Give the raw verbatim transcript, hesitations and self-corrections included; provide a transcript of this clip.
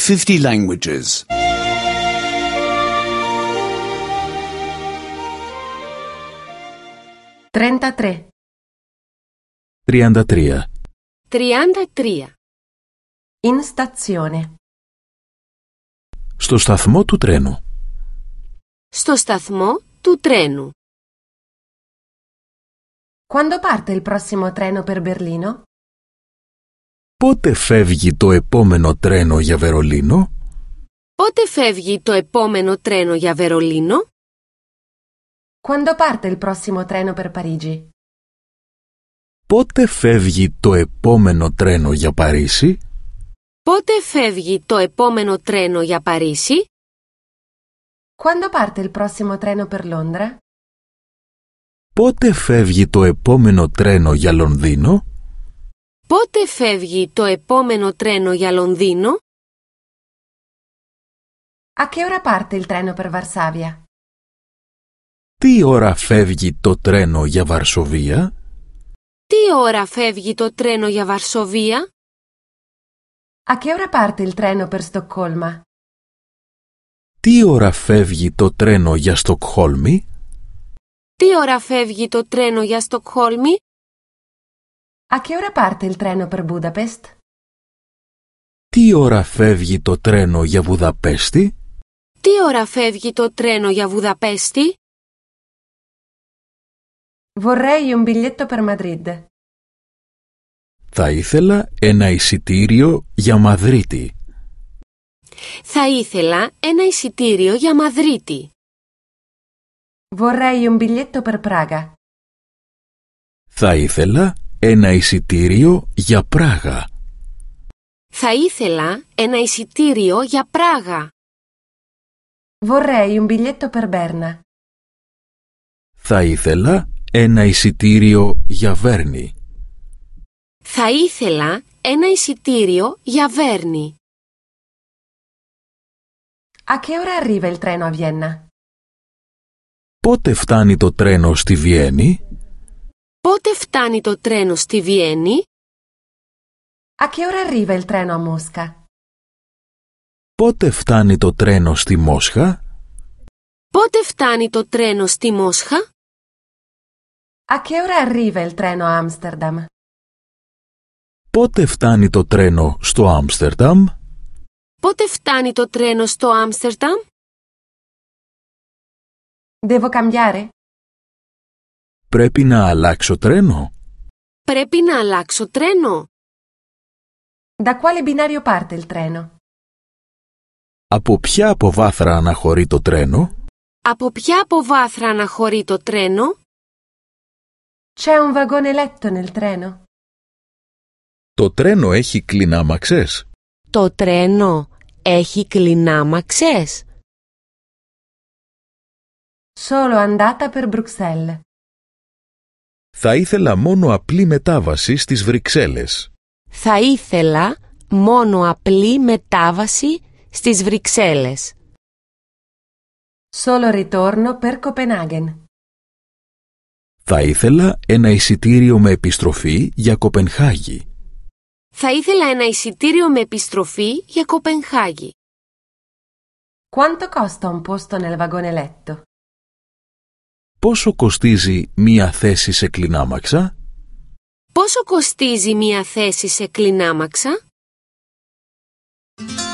fifty languages. trentatré. τριάντα τρία. τριάντα τρία. In stazione. Στο σταθμό του τρένου. Στο σταθμό του τρένου. Quando parte il prossimo treno per Berlino? Πότε φεύγει το επόμενο τρένο για Βερολίνο? Πότε φεύγει το επόμενο τρένο για Βερολίνο? Quando parte il prossimo treno per Parigi? Πότε φεύγει το επόμενο τρένο για Παρίσι? Πότε φεύγει το επόμενο τρένο για Παρίσι? Quando parte il prossimo treno per Londra? Πότε φεύγει το επόμενο τρένο για Λονδίνο? Πότε φεύγει το επόμενο τρένο για Λονδίνο? A che ora parte il treno per Varsavia? Τι ώρα φεύγει το τρένο για Βαρσοβία? Τι ώρα φεύγει το τρένο για Βαρσοβία? A che ora parte il treno per Stoccolma? Τι ώρα φεύγει το τρένο για Στοκχόλμη? Τι ώρα φεύγει το τρένο για Στοκχόλμη? A che ora parte il treno per Budapest? Τι ώρα φεύγει το τρένο για Βουδαπέστη? Τι ώρα φεύγει το τρένο για Βουδαπέστη? Vorrei un biglietto per Madrid. Θα ήθελα ένα εισιτήριο για Μαδρίτη. Θα ήθελα ένα εισιτήριο για Μαδρίτη. Vorrei un biglietto per Praga. Θα ήθελα ένα εισιτήριο για Πράγα. Θα ήθελα ένα εισιτήριο για Πράγα. Vorrei un biglietto per Berna. Θα ήθελα ένα εισιτήριο για Βέρνη. Θα ήθελα ένα εισιτήριο για Βέρνη. A che ora arriva il treno a Vienna? Πότε φτάνει το τρένο στη Βιέννη? Πότε φτάνει το τρένο στη Βιέννη? A che ora arriva il treno a Mosca? Πότε φτάνει το τρένο στη Μόσχα? Πότε φτάνει το τρένο στη Μόσχα? A che ora arriva il treno a Amsterdam? Πότε φτάνει το τρένο στο Άμστερνταμ? Πότε φτάνει το τρένο στο Άμστερνταμ? Devo cambiare? Πρέπει να αλλάξω τρένο. Πρέπει να αλλάξω τρένο. Da quale binario parte il treno? Από ποια αποβάθρα αναχωρεί το τρένο? Από ποια αποβάθρα αναχωρεί το τρένο? C'è un vagone letto nel treno? Το τρένο έχει κλινάμαξες. Το τρένο έχει κλινάμαξες. Solo andata per Bruxelles. Θα ήθελα μόνο απλή μετάβαση στις Βρυξέλλες. Θα ήθελα μόνο απλή μετάβαση στις Βρυξέλλες. Solo ritorno per Copenaghen. Θα ήθελα ένα εισιτήριο με επιστροφή για Κοπενχάγη. Θα ήθελα ένα εισιτήριο με επιστροφή για Κοπενχάγη. Quanto costa un posto nel vagone letto? Πόσο κοστίζει μία θέση σε κλινάμαξα? Πόσο κοστίζει μία θέση σε κλινάμαξα?